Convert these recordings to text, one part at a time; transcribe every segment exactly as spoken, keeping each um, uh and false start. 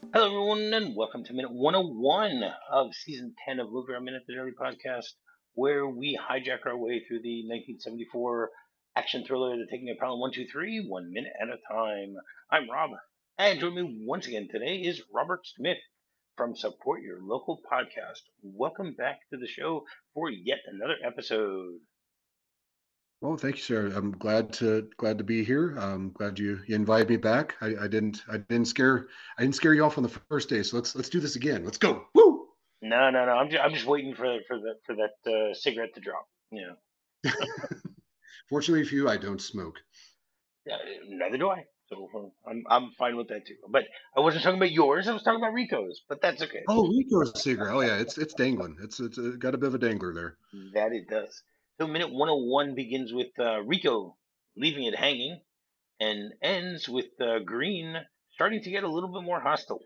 Hello, everyone, and welcome to minute one oh one of season ten of Movie Our Minute, the Daily Podcast, where we hijack our way through the nineteen seventy-four action thriller, The Taking of Pelham one two three, one minute at a time. I'm Rob, and joining me once again today is Robert Smith from Support Your Local Podcast. Welcome back to the show for yet another episode. Well, thank you, sir. I'm glad to glad to be here. I'm glad you, you invited me back. I, I didn't I didn't scare I didn't scare you off on the first day. So let's let's do this again. Let's go. Woo! No, no, no. I'm just, I'm just waiting for for the for that uh, cigarette to drop. You know, Fortunately for you, I don't smoke. yeah, neither do I. So uh, I'm I'm fine with that too. But I wasn't talking about yours. I was talking about Rico's. But that's okay. Oh, Rico's cigarette. Oh yeah, it's it's dangling. It's it's uh, got a bit of a dangler there. That it does. So minute one oh one begins with uh, Rico leaving it hanging and ends with uh, Green starting to get a little bit more hostile.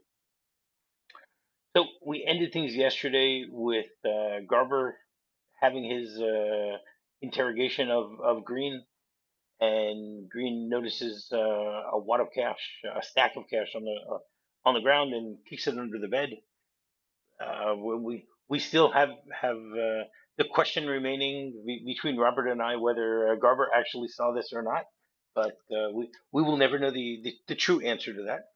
So we ended things yesterday with uh, Garber having his uh, interrogation of, of Green, and Green notices uh, a wad of cash, a stack of cash on the uh, on the ground, and kicks it under the bed. Uh, we we still have have uh, the question remaining be- between Robert and I whether uh, Garber actually saw this or not, but uh, we we will never know the, the, the true answer to that.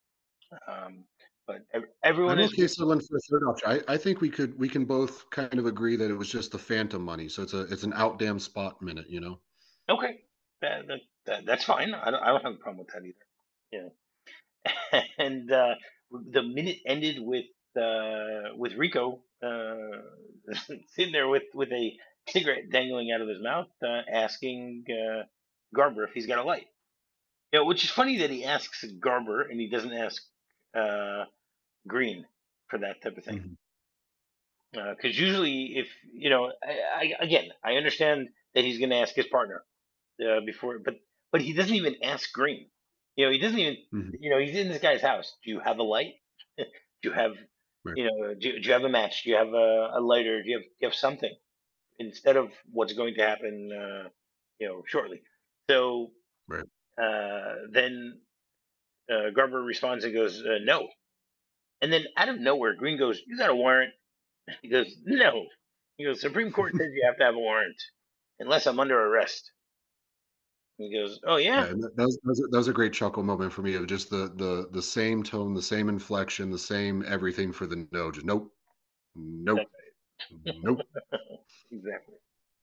Um, but ev- everyone I'm is okay settling for a third option. I, I think we could we can both kind of agree that it was just the phantom money. So it's a it's an out damn spot minute, you know. okay. That, that, that that's fine. I don't I don't have a problem with that either. Yeah. And uh, the minute ended with uh, with Rico uh, sitting there with, with a cigarette dangling out of his mouth, uh, asking uh, Garber if he's got a light. You know, which is funny that he asks Garber and he doesn't ask uh, Green for that type of thing. Mhm. Because usually, if you know, I, I, again, I understand that he's going to ask his partner uh, before, but but he doesn't even ask Green. You know, he doesn't even. Mhm. You know, he's in this guy's house. Do you have a light? Do you have, Right. you know, do, do you have a match? Do you have a, a lighter? Do you have, do you have something instead of what's going to happen, uh, you know, shortly? So Right. uh, then uh, Garber responds and goes, uh, no. And then out of nowhere, Green goes, you got a warrant? He goes, no. He goes, Supreme Court says you have to have a warrant unless I'm under arrest. He goes, oh Yeah, yeah. and that that was that was a that was a great chuckle moment for me of just the the the same tone, the same inflection, the same everything for the no, just nope, nope, nope. Exactly.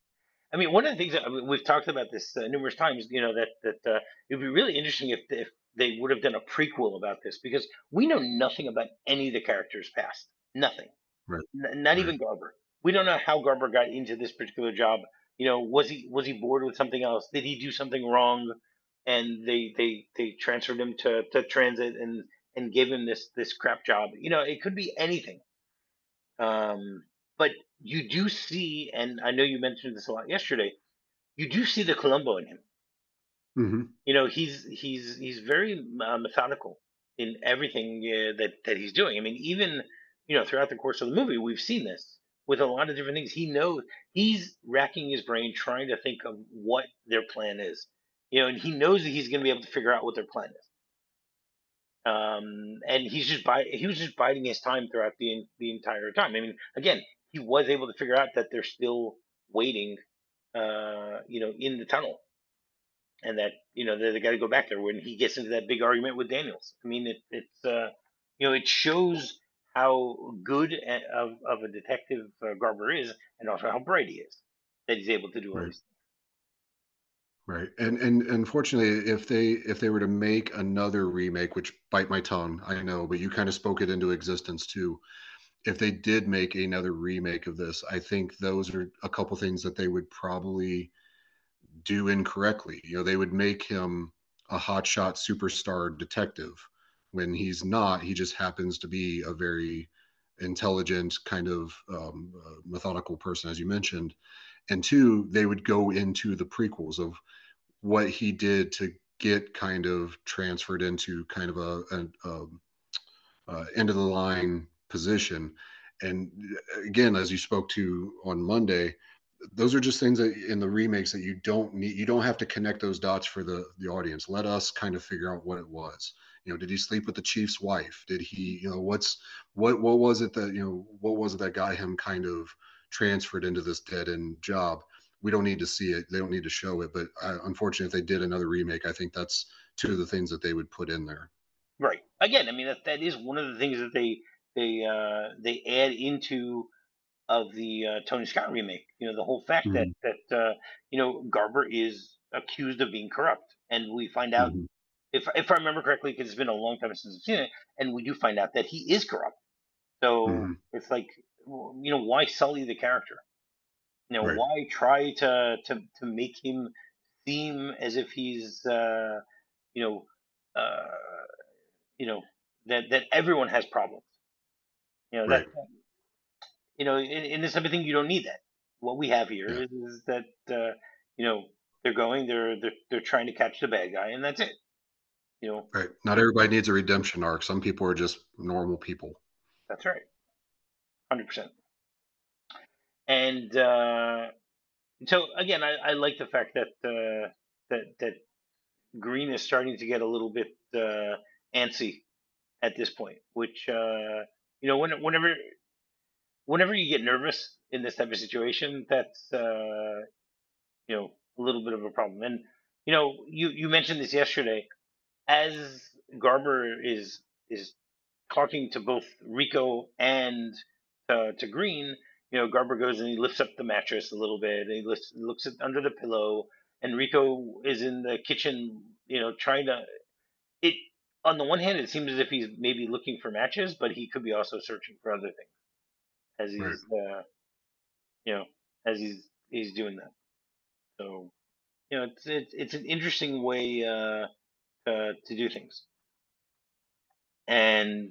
I mean, one of the things that I mean, we've talked about this uh, numerous times, you know, that that uh, it'd be really interesting if if they would have done a prequel about this because we know nothing about any of the characters past, nothing, Right, N- not right. even Garber. We don't know how Garber got into this particular job. You know, was he was he bored with something else? Did he do something wrong, and they they they transferred him to to transit and and gave him this this crap job? You know, it could be anything. Um, but you do see, and I know you mentioned this a lot yesterday. You do see the Columbo in him. Mhm. You know, he's he's he's very uh, methodical in everything uh, that that he's doing. I mean, even you know throughout the course of the movie, we've seen this with a lot of different things. He knows he's racking his brain trying to think of what their plan is. You know, and he knows that he's going to be able to figure out what their plan is. Um, and he's just bi- he was just biding his time throughout the the entire time. I mean, again, he was able to figure out that they're still waiting, uh, you know, in the tunnel, and that you know they, they got to go back there when he gets into that big argument with Daniels. I mean, it, it's uh, you know it shows how good a, of of a detective uh, Garber is, and also how bright he is that he's able to do all Right, these. right. And and unfortunately, if they if they were to make another remake, which bite my tongue, I know, but you kind of spoke it into existence too. If they did make another remake of this, I think those are a couple things that they would probably do incorrectly. You know, they would make him a hotshot superstar detective when he's not. He just happens to be a very intelligent, kind of um, uh, methodical person, as you mentioned. And two, they would go into the prequels of what he did to get kind of transferred into kind of a, a, a, a end of the line position. And again, as you spoke to on Monday, those are just things that in the remakes that you don't need. You don't have to connect those dots for the the audience. Let us kind of figure out what it was. You know, did he sleep with the chief's wife? Did he, you know, what's what what was it that, you know, what was it that got him kind of transferred into this dead end job? We don't need to see it. They don't need to show it. But uh, unfortunately, if they did another remake, I think that's two of the things that they would put in there. Right. Again, I mean that that is one of the things that they they uh, they add into of the uh, Tony Scott remake. You know, the whole fact that Mhm. that uh, you know Garber is accused of being corrupt, and we find out, Mhm. if if I remember correctly, because it's been a long time since I've seen it, and we do find out that he is corrupt. So Mhm. it's like, well, you know, why sully the character? You know, Right. why try to to to make him seem as if he's uh, you know uh, you know that that everyone has problems. You know that Right. you know in, in this type of thing you don't need that. What we have here Yeah. is, is that uh, you know they're going, they're they're they're trying to catch the bad guy, and that's it. You know Right. Not everybody needs a redemption arc. Some people are just normal people. that's right, hundred percent. And uh, so again, I, I like the fact that uh, that that Green is starting to get a little bit uh, antsy at this point, which uh, you know when, whenever whenever you get nervous in this type of situation, that's uh, you know a little bit of a problem. And you know you you mentioned this yesterday, as Garber is is talking to both Rico and uh, to Green. You know, Garber goes and he lifts up the mattress a little bit, and he lifts, looks at under the pillow, and Rico is in the kitchen. You know, trying to it. On the one hand, it seems as if he's maybe looking for matches, but he could be also searching for other things as Right. he's, uh, you know, as he's he's doing that. So, you know, it's it's it's an interesting way uh, uh, to do things. And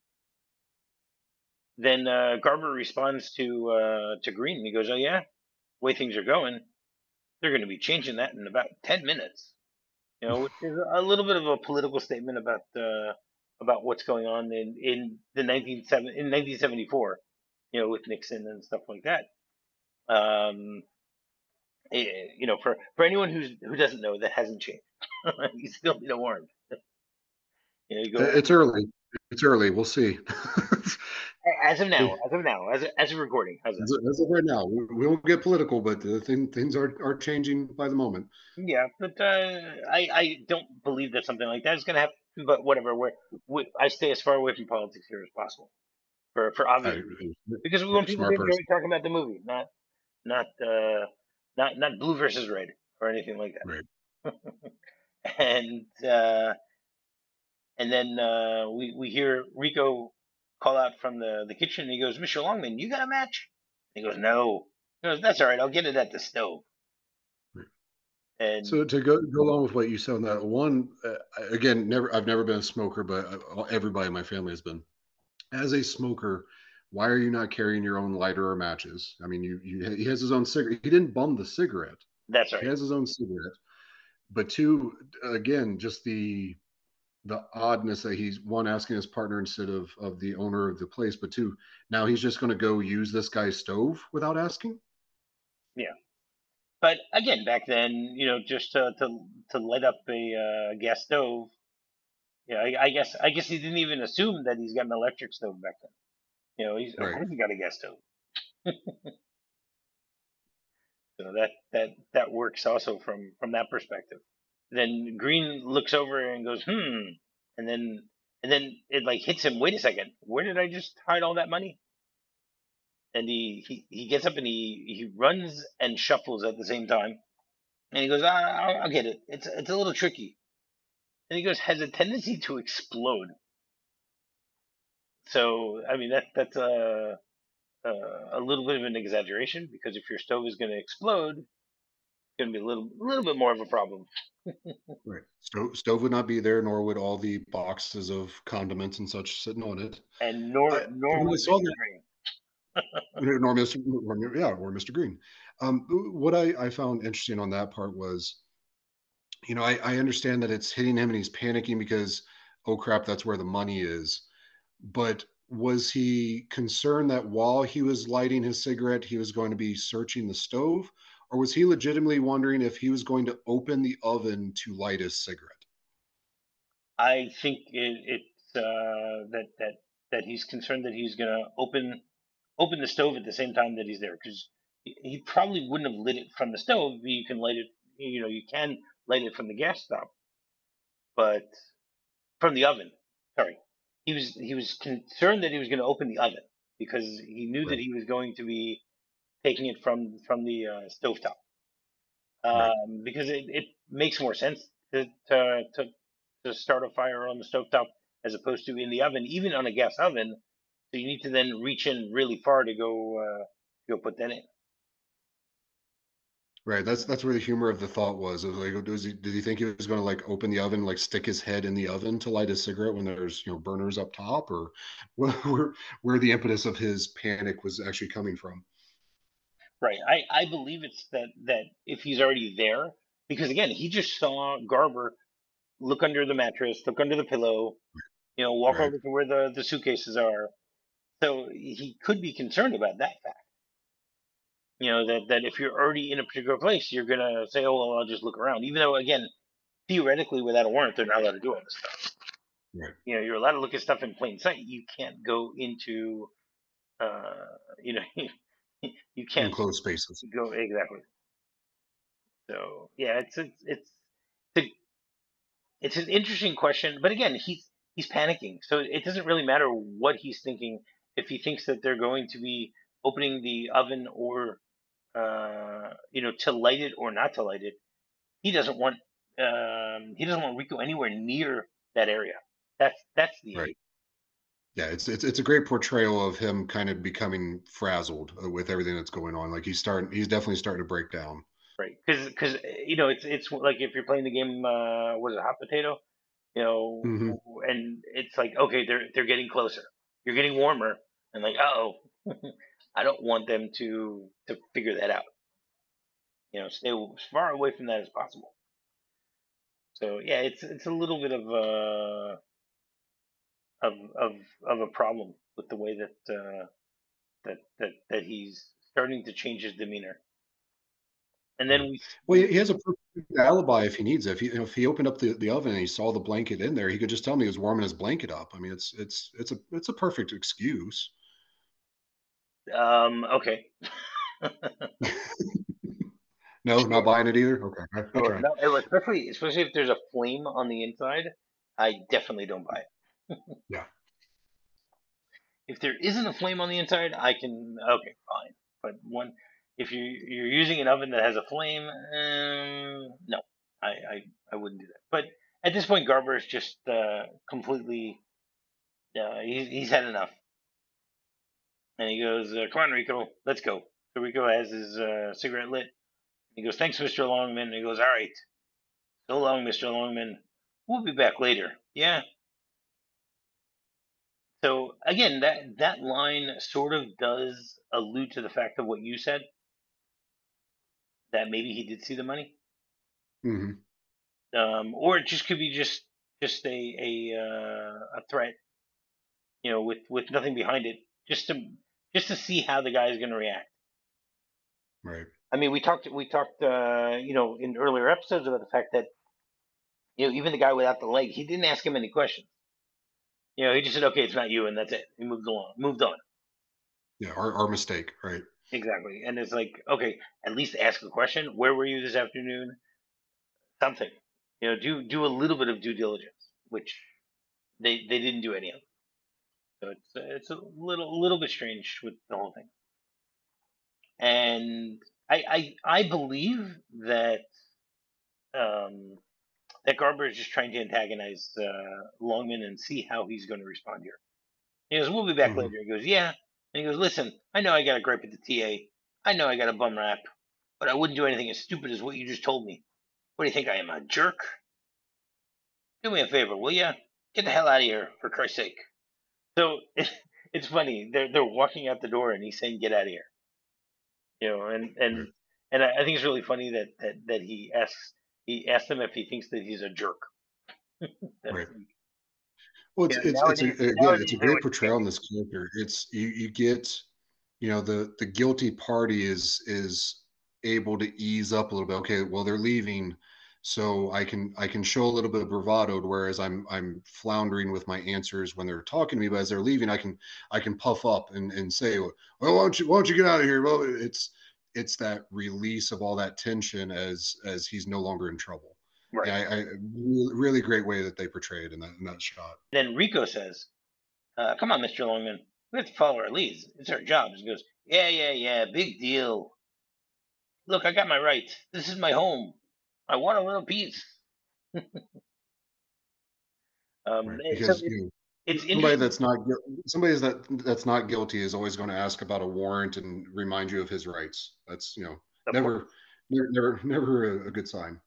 then uh, Garber responds to uh, to Green, and he goes, "Oh yeah, way things are going, they're going to be changing that in about ten minutes." You know, which is a little bit of a political statement about uh, about what's going on in in the nineteen seven in nineteen seventy-four. You know, with Nixon and stuff like that. Um, eh, you know, for for anyone who's who doesn't know, that hasn't changed. You still need a warrant. You know, you go It's early. It's early. We'll see. as of now, as of now, as of, as of recording. How's that? As of, as of right now, we, we won't get political, but uh, thing, things are, are changing by the moment. Yeah, but uh, I I don't believe that something like that is going to happen. But whatever, we're, we I stay as far away from politics here as possible for for obvious I, reasons, because we yeah, want people to smart enjoy person. talking about the movie, not not uh, not not blue versus red or anything like Right. that. And uh, and then uh, we we hear Rico call out from the the kitchen. And he goes, "mister Longman, you got a match?" He goes, "No." He goes, "That's all right. I'll get it at the stove." Right. And So to go go along with what you said on that one, uh, again, never I've never been a smoker, but I, everybody in my family has been. As a smoker, why are you not carrying your own lighter or matches? I mean, you, you he has his own cigarette. He didn't bum the cigarette. that's He right. has his own cigarette. But two, again, just the the oddness that he's one asking his partner instead of of the owner of the place, but two, now he's just going to go use this guy's stove without asking. Yeah. But again, back then, you know, just to to, to light up a uh, gas stove. Yeah, I, I guess I guess he didn't even assume that he's got an electric stove back then. You know, he's of Right. course he got a gas stove. So that that that works also from from that perspective. Then Green looks over and goes, "Hmm," and then and then it like hits him. Wait a second, where did I just hide all that money? And he he, he gets up and he he runs and shuffles at the same time. And he goes, ah, I'll, I'll get it. It's it's a little tricky. And he goes, has a tendency to explode. So I mean that that's a a, a little bit of an exaggeration, because if your stove is going to explode, it's going to be a little a little bit more of a problem. Right. Stove, stove would not be there, nor would all the boxes of condiments and such sitting on it. And nor I, nor when I would saw mister that, Green. nor mister Nor, yeah, or mister Green. Um, what I, I found interesting on that part was, you know, I, I understand that it's hitting him and he's panicking because, oh crap, that's where the money is. But was he concerned that while he was lighting his cigarette, he was going to be searching the stove? Or was he legitimately wondering if he was going to open the oven to light his cigarette? I think it, it's uh, that that that he's concerned that he's going to open open the stove at the same time that he's there, because he, he probably wouldn't have lit it from the stove. You can light it, you know, you can light it from the gas stop, but from the oven. Sorry, he was he was concerned that he was going to open the oven because he knew that Right. he was going to be taking it from from the uh, stovetop. Right. Um, because it, it makes more sense to, to to to start a fire on the stovetop as opposed to in the oven, even on a gas oven. So you need to then reach in really far to go uh, go put that in. Right. That's that's where the humor of the thought was. It was like, was he, did he think he was going to like open the oven, like stick his head in the oven to light a cigarette when there's you know burners up top, or where where, where the impetus of his panic was actually coming from? Right. I, I believe it's that that if he's already there, because again, he just saw Garber look under the mattress, look under the pillow, you know, walk Right. over to where the, the suitcases are. So he could be concerned about that fact. You know, that, that if you're already in a particular place, you're gonna say, oh well, I'll just look around. Even though again, theoretically without a warrant they're not allowed to do all this stuff. Right. You know, you're allowed to look at stuff in plain sight. You can't go into uh you know you can't Enclosed spaces. go exactly. So yeah, it's it's it's it's, a, it's an interesting question, but again, he's he's panicking, so it doesn't really matter what he's thinking. If he thinks that they're going to be opening the oven or uh you know to light it or not to light it, he doesn't want um he doesn't want Rico anywhere near that area. That's that's the issue. Right. Yeah. It's it's it's a great portrayal of him kind of becoming frazzled uh, with everything that's going on. Like he's starting. He's definitely starting to break down. Right? Because because you know it's it's like if you're playing the game, uh, what is it, hot potato? You know, Hmm. and it's like okay, they're they're getting closer, you're getting warmer, and like oh, I don't want them to to figure that out. You know, stay as far away from that as possible. So yeah, it's it's a little bit of a of of of a problem with the way that uh, that that that he's starting to change his demeanor. And then Right. we, Well, we he he has a perfect alibi if he needs it. If he, if he opened up the, the oven and he saw the blanket in there, he could just tell me he was warming his blanket up. I mean, it's it's it's a it's a perfect excuse. um okay. No, not Sure. buying it either. Okay, I, I Sure. tried. No, eh, especially especially if there's a flame on the inside, I definitely don't buy it. Yeah. If there isn't a flame on the inside, I can okay, fine. But one, if you you're using an oven that has a flame, um, no, I, I I wouldn't do that. But at this point, Garber is just uh, completely uh, he's he's had enough, and he goes, uh, "Come on, Rico, let's go." So Rico has his uh, cigarette lit. He goes, "Thanks, Mister Longman." And he goes, "All right, so long, Mister Longman. We'll be back later." Yeah. So again, that that line sort of does allude to the fact of what you said, that maybe he did see the money, Hmm. um, or it just could be just just a a uh, a threat, you know, with with nothing behind it, just to just to see how the guy is going to react. Right. I mean, we talked we talked uh, you know in earlier episodes about the fact that you know even the guy without the leg, he didn't ask him any questions. You know, he just said, "Okay, it's not you," and that's it. He moved along, moved on. Yeah. Our our mistake. Right. Exactly, and it's like, okay, at least ask a question. Where were you this afternoon? Something, you know, do do a little bit of due diligence, which they they didn't do any of. So it's it's a little little bit strange with the whole thing. And I I I believe that um that Garber is just trying to antagonize uh, Longman and see how he's going to respond here. He goes, "We'll be back Hmm. later." He goes, "Yeah," and he goes, "Listen, I know I got a gripe at the T A. I know I got a bum rap, but I wouldn't do anything as stupid as what you just told me. What do you think I am, a jerk? Do me a favor, will ya? Get the hell out of here, for Christ's sake." So it's funny. They're they're walking out the door, and he's saying, "Get out of here," you know. And Right. and and I, I think it's really funny that that that he asks he asks him if he thinks that he's a jerk. That's Right. like, Well, you it's know, it's it's a, nowadays again, it's nowadays a they great would portrayal hang in him. this character. It's you you get you know the the guilty party is is able to ease up a little bit. Okay, well they're leaving, so I can I can show a little bit of bravado, whereas I'm I'm floundering with my answers when they're talking to me, but as they're leaving, I can I can puff up and, and say, well, why don't you why don't you get out of here? Well, it's it's that release of all that tension as as he's no longer in trouble. Right. Yeah, I, I really great way that they portray it in that in that shot. Then Rico says, uh, "Come on, Mister Longman, we have to follow our leads. It's our job." He goes, "Yeah, yeah, yeah, big deal. Look, I got my rights. This is my home. I want a little piece." Um, Right, eh, so because it, you know it's somebody interesting. that's not somebody that that's not guilty is always going to ask about a warrant and remind you of his rights. That's you know Of course. never never never, never a, a good sign.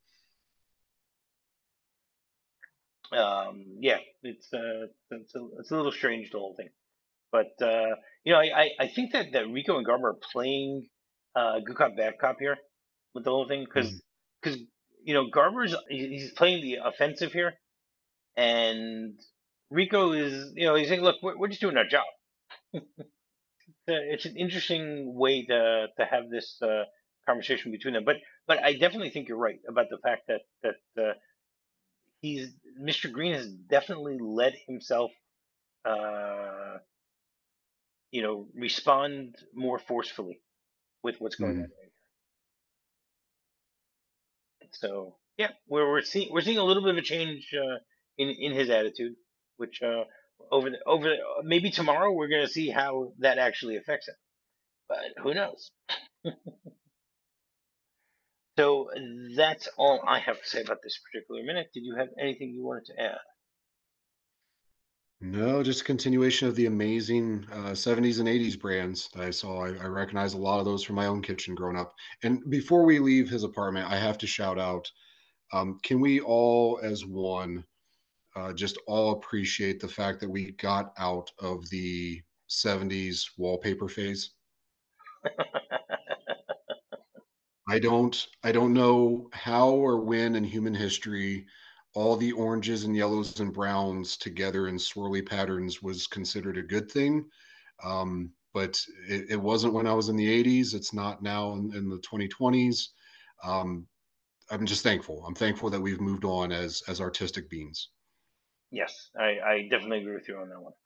Um, yeah, it's uh, it's a, it's a little strange the whole thing, but uh, you know, I, I, I think that, that Rico and Garber are playing uh, good cop bad cop here with the whole thing because Mhm. because you know Garber's he- he's playing the offensive here, and Rico is you know he's saying, look, we're, we're just doing our job. Uh, It's an interesting way to to have this uh, conversation between them, but but I definitely think you're right about the fact that that uh, he's Mister Green has definitely let himself uh, you know, respond more forcefully with what's going on Mhm. right here. So yeah, we're we're seeing we're seeing a little bit of a change uh, in in his attitude, which uh, over the over the, maybe tomorrow we're going to see how that actually affects him. But who knows? So that's all I have to say about this particular minute. Did you have anything you wanted to add? No, just a continuation of the amazing uh, seventies and eighties brands that I saw. I, I recognize a lot of those from my own kitchen growing up. And before we leave his apartment, I have to shout out: um, can we all, as one, uh, just all appreciate the fact that we got out of the seventies wallpaper phase? I don't I don't know how or when in human history all the oranges and yellows and browns together in swirly patterns was considered a good thing. Um, but it, it wasn't when I was in the eighties. It's not now in, in the twenty twenties. Um, I'm just thankful. I'm thankful that we've moved on as as artistic beings. Yes, I, I definitely agree with you on that one.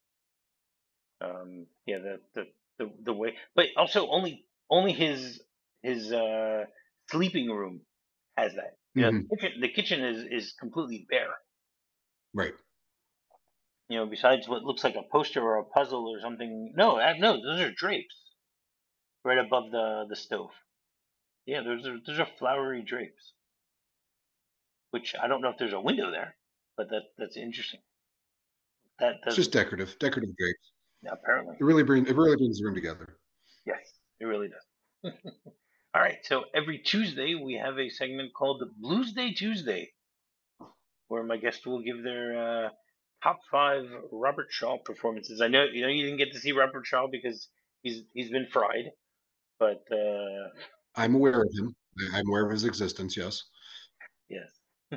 Um, yeah, the, the the the way, but also only only his his uh, sleeping room has that. You know, Hmm. the kitchen the kitchen is is completely bare. Right. You know, besides what looks like a poster or a puzzle or something. No, uh, no, those are drapes right above the the stove. Yeah, those are those are flowery drapes. Which I don't know if there's a window there, but that that's interesting. That It's does just decorative, decorative drapes. apparently. It really brings it really brings the room together. Yes, it really does. All right, so every Tuesday we have a segment called Blues Day Tuesday, where my guests will give their uh, top five Robert Shaw performances. I know you know you didn't get to see Robert Shaw because he's he's been fried, but uh, I'm aware of him. I'm aware of his existence. Yes. yes.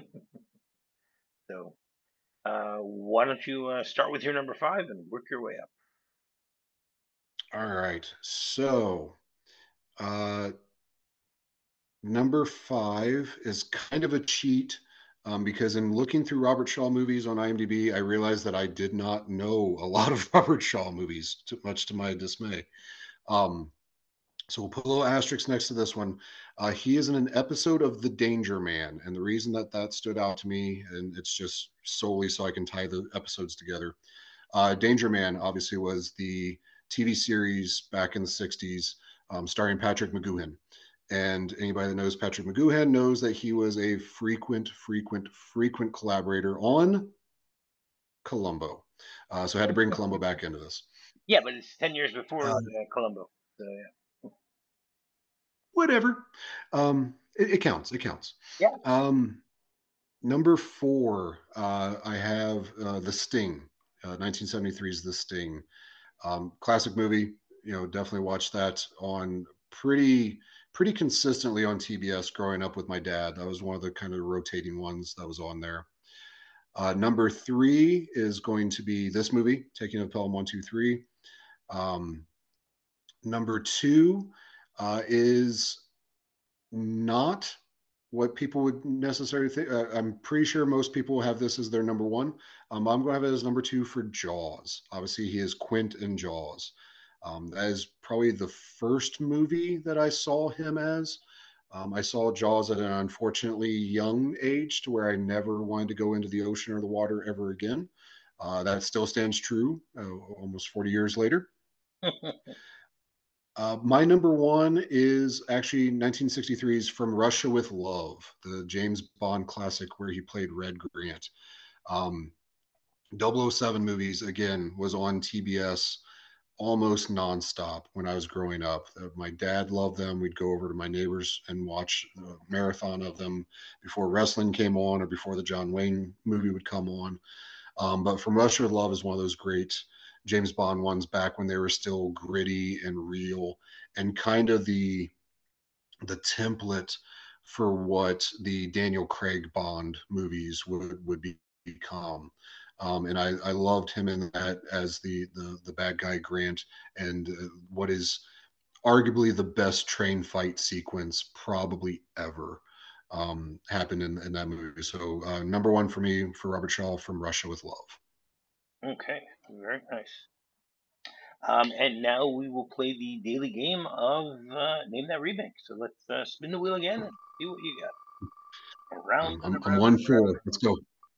So uh, why don't you uh, start with your number five and work your way up? All right. So, uh, number five is kind of a cheat, um, because in looking through Robert Shaw movies on IMDb, I realized that I did not know a lot of Robert Shaw movies, too much to my dismay. Um, so we'll put a little asterisk next to this one. Uh, he is in an episode of The Danger Man, and the reason that that stood out to me, and it's just solely so I can tie the episodes together. Uh, Danger Man obviously was the T V series back in the sixties, um, starring Patrick McGoohan. And anybody that knows Patrick McGoohan knows that he was a frequent, frequent, frequent collaborator on Columbo. Uh, so I had to bring Columbo back into this. Yeah, but it's ten years before Uh, uh, Columbo. So yeah, Whatever. Um, it, it counts. It counts. yeah. Um, Number four, uh, I have uh, The Sting, uh, nineteen seventy-three's The Sting. Um, classic movie. You know, definitely watched that on pretty pretty consistently on T B S growing up with my dad. That was one of the kind of rotating ones that was on there. Uh, number three is going to be this movie, Taking of Pelham One Two Three. Um, Number two uh, is not. what people would necessarily think. Uh, I'm pretty sure most people have this as their number one. Um, I'm going to have it as number two for Jaws. Obviously, he is Quint in Jaws. Um, that is probably the first movie that I saw him as. Um, I saw Jaws at an unfortunately young age to where I never wanted to go into the ocean or the water ever again. Uh, that still stands true uh, almost forty years later. Uh, my number one is actually nineteen sixty-three's From Russia with Love, the James Bond classic where he played Red Grant. Um, double oh seven movies, again, was on T B S almost nonstop when I was growing up. Uh, my dad loved them. We'd go over to my neighbors and watch a marathon of them before wrestling came on or before the John Wayne movie would come on. Um, but From Russia with Love is one of those great James Bond ones back when they were still gritty and real and kind of the the template for what the Daniel Craig Bond movies would would be, become. Um, and I, I loved him in that as the the, the bad guy Grant, and uh, what is arguably the best train fight sequence probably ever um, happened in, in that movie. So uh, number one for me for Robert Shaw, From Russia with Love. Okay, very nice. Um, and now we will play the daily game of uh, Name That Remake. So let's uh, spin the wheel again and see what you got. Around Um, and I'm, I'm around one and around. four. Let's go.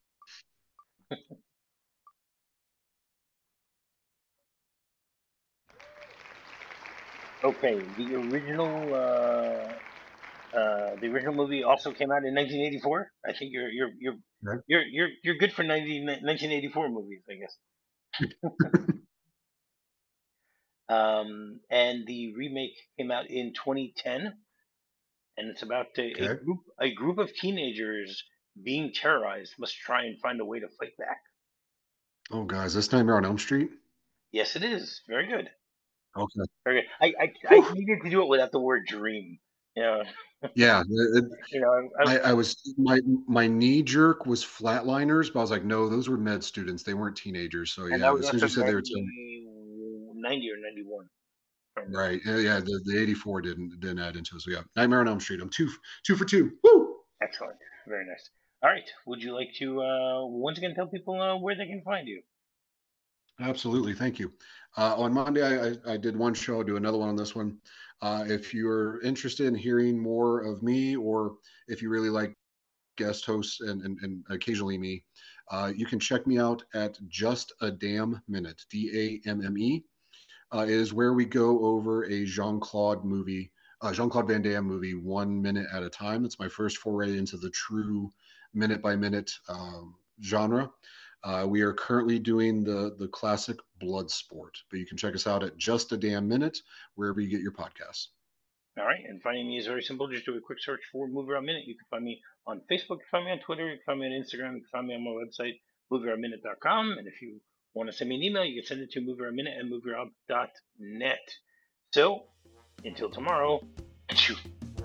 Okay, the original uh, uh, the original movie also came out in nineteen eighty-four. I think you're you're you're Right. you're you're you're good for nineteen, nineteen eighty-four movies, I guess. Um, and the remake came out in twenty ten, and it's about a, a Okay. group a group of teenagers being terrorized must try and find a way to fight back. Oh, guys, this Nightmare on Elm Street. Yes, it is very good. Okay. Very good. I I, I Whew. needed to do it without the word dream. You know, Yeah, it, you know. I, I, I, I was my my knee jerk was Flatliners, but I was like, no, those were med students. They weren't teenagers. So and that yeah, was as soon as also you said they were ninety, ninety or ninety-one. right, yeah, yeah, the, the eighty-four didn't didn't add into it. So yeah, Nightmare on Elm Street. I'm two two for two. Woo! Excellent. Very nice. All right. Would you like to uh, once again tell people uh, where they can find you? Absolutely, thank you. Uh, on Monday, I, I, I did one show. I'll do another one on this one. Uh, if you're interested in hearing more of me, or if you really like guest hosts and, and, and occasionally me, uh, you can check me out at Just a Damn Minute, D A M M E. Uh, is where we go over a Jean Claude movie, uh, Jean Claude Van Damme movie, one minute at a time. It's my first foray into the true minute by minute um, genre. Uh, we are currently doing the the classic Bloodsport, but you can check us out at Just a Damn Minute wherever you get your podcasts. All right. And finding me is very simple. Just do a quick search for Movie Around Minute. You can find me on Facebook. You can find me on Twitter. You can find me on Instagram. You can find me on my website, movie around minute dot com. And if you want to send me an email, you can send it to movie around minute at movie around dot net. So until tomorrow.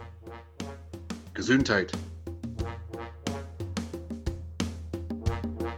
Gesundheit.